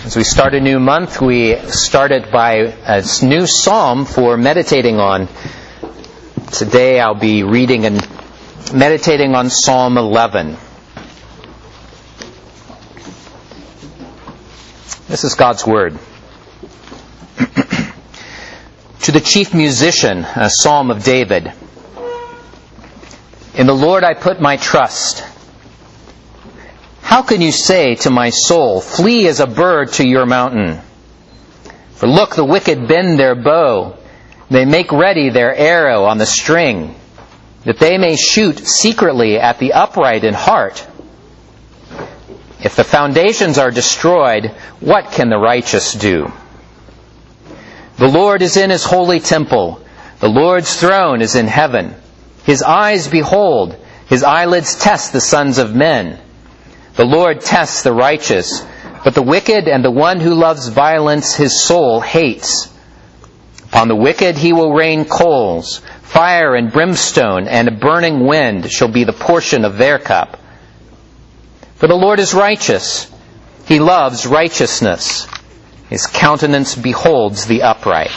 As we start a new month, we start it by a new psalm for meditating on. Today I'll be reading and meditating on Psalm 11. This is God's Word. To the chief musician, a psalm of David. In the Lord I put my trust. How can you say to my soul, flee as a bird to your mountain? For look, the wicked bend their bow. They make ready their arrow on the string, that they may shoot secretly at the upright in heart. If the foundations are destroyed, what can the righteous do? The Lord is in His holy temple. The Lord's throne is in heaven. His eyes behold, His eyelids test the sons of men. The Lord tests the righteous, but the wicked and the one who loves violence His soul hates. Upon the wicked He will rain coals, fire and brimstone, and a burning wind shall be the portion of their cup. For the Lord is righteous. He loves righteousness. His countenance beholds the upright.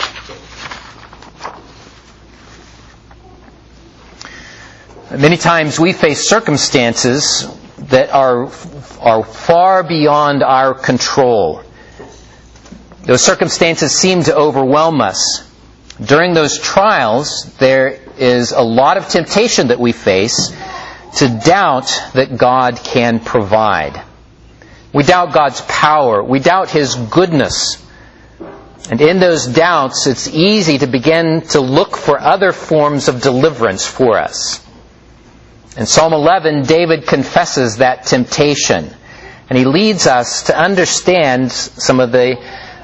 Many times we face circumstances that are far beyond our control. Those circumstances seem to overwhelm us. During those trials, there is a lot of temptation that we face to doubt that God can provide. We doubt God's power. We doubt His goodness. And in those doubts, it's easy to begin to look for other forms of deliverance for us. In Psalm 11, David confesses that temptation, and he leads us to understand some of the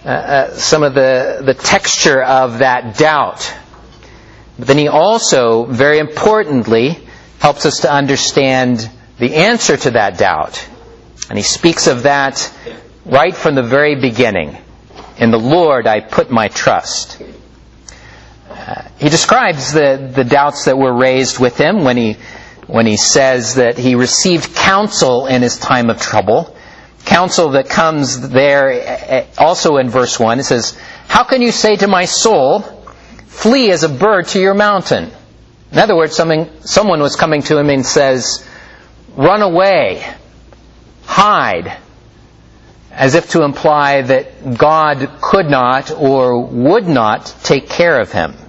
texture of that doubt. But then he also, very importantly, helps us to understand the answer to that doubt. And he speaks of that right from the very beginning. In the Lord I put my trust. He describes the doubts that were raised with him when he says that he received counsel in his time of trouble. Counsel that comes there also in verse 1. It says, how can you say to my soul, flee as a bird to your mountain? In other words, someone was coming to him and says, run away, hide, as if to imply that God could not or would not take care of him.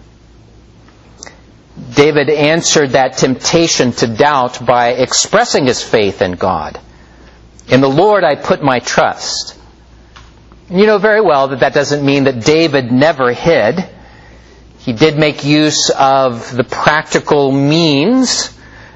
David answered that temptation to doubt by expressing his faith in God. In the Lord I put my trust. You know very well that doesn't mean that David never hid. He did make use of the practical means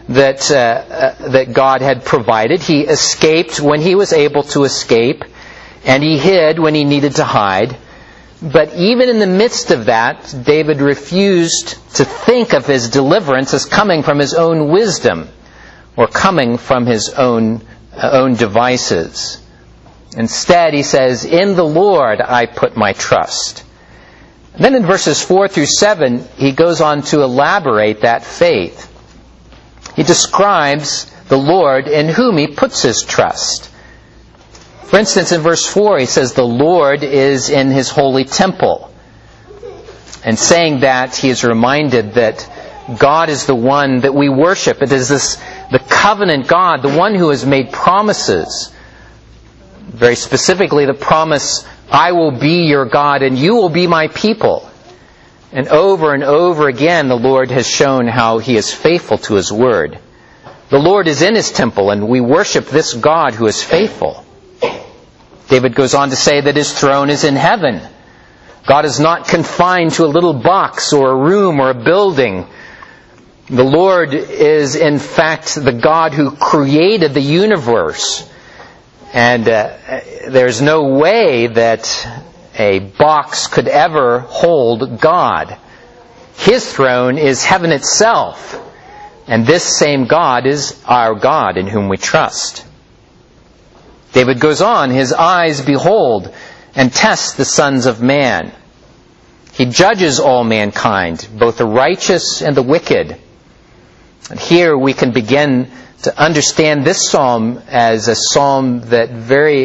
that God had provided. He escaped when he was able to escape, and he hid when he needed to hide. But even in the midst of that, David refused to think of his deliverance as coming from his own wisdom or coming from his own devices. Instead, he says, in the Lord I put my trust. And then in verses 4 through 7, he goes on to elaborate that faith. He describes the Lord in whom he puts his trust. For instance, in verse 4, he says, the Lord is in His holy temple. And saying that, he is reminded that God is the one that we worship. It is the covenant God, the one who has made promises. Very specifically, the promise, I will be your God and you will be my people. And over again, the Lord has shown how He is faithful to His word. The Lord is in His temple, and we worship this God who is faithful. David goes on to say that His throne is in heaven. God is not confined to a little box or a room or a building. The Lord is in fact the God who created the universe. And there's no way that a box could ever hold God. His throne is heaven itself. And this same God is our God in whom we trust. David goes on, His eyes behold and test the sons of man. He judges all mankind, both the righteous and the wicked. And here we can begin to understand this psalm as a psalm that very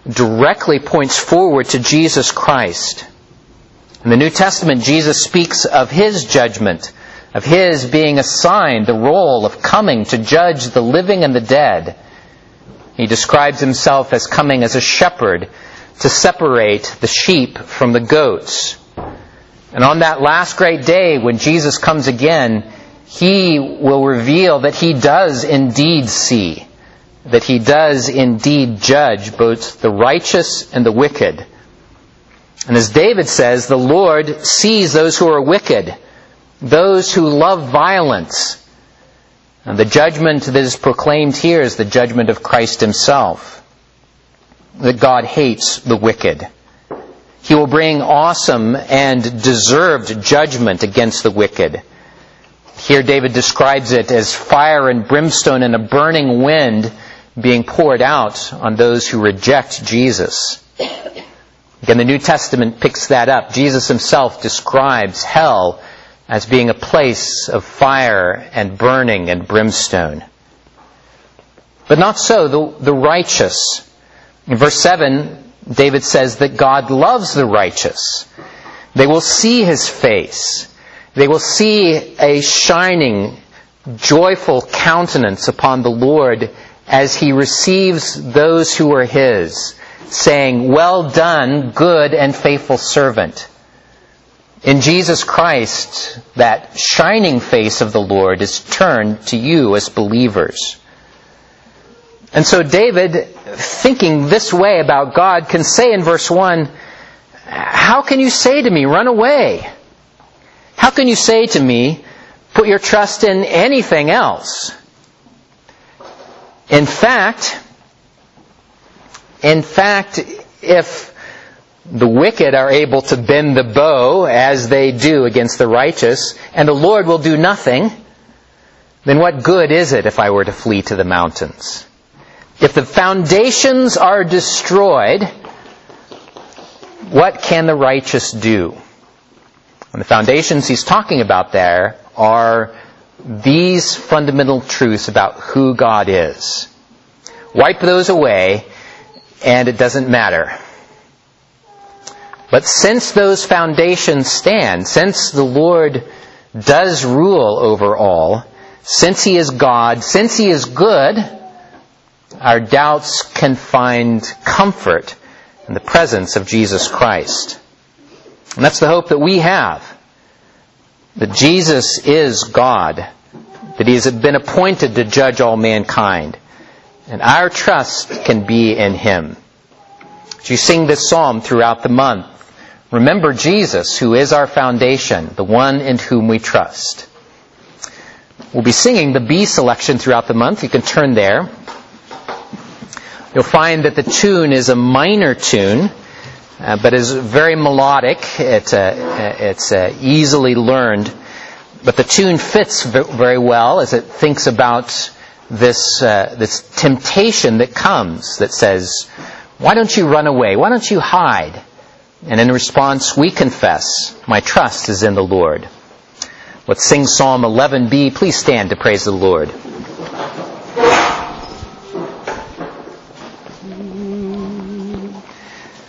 directly points forward to Jesus Christ. In the New Testament, Jesus speaks of His judgment, of His being assigned the role of coming to judge the living and the dead. He describes Himself as coming as a shepherd to separate the sheep from the goats. And on that last great day, when Jesus comes again, He will reveal that He does indeed see, that He does indeed judge both the righteous and the wicked. And as David says, the Lord sees those who are wicked, those who love violence. And the judgment that is proclaimed here is the judgment of Christ Himself, that God hates the wicked. He will bring awesome and deserved judgment against the wicked. Here David describes it as fire and brimstone and a burning wind being poured out on those who reject Jesus. Again, the New Testament picks that up. Jesus Himself describes hell as being a place of fire and burning and brimstone. But not so the righteous. In verse 7, David says that God loves the righteous. They will see His face. They will see a shining, joyful countenance upon the Lord as He receives those who are His, saying, "Well done, good and faithful servant." In Jesus Christ, that shining face of the Lord is turned to you as believers. And so David, thinking this way about God, can say in verse 1, "How can you say to me, 'Run away'? How can you say to me, 'Put your trust in anything else'?" In fact, if the wicked are able to bend the bow as they do against the righteous, and the Lord will do nothing, then what good is it if I were to flee to the mountains? If the foundations are destroyed, what can the righteous do? And the foundations he's talking about there are these fundamental truths about who God is. Wipe those away, and it doesn't matter. But since those foundations stand, since the Lord does rule over all, since He is God, since He is good, our doubts can find comfort in the presence of Jesus Christ. And that's the hope that we have. That Jesus is God. That He has been appointed to judge all mankind. And our trust can be in Him. As you sing this psalm throughout the month, remember Jesus, who is our foundation, the one in whom we trust. We'll be singing the B selection throughout the month. You can turn there. You'll find that the tune is a minor tune, but is very melodic. It's easily learned. But the tune fits very well as it thinks about this temptation that comes that says, "Why don't you run away? Why don't you hide?" And in response, we confess, "My trust is in the Lord." Let's sing Psalm 11b. Please stand to praise the Lord.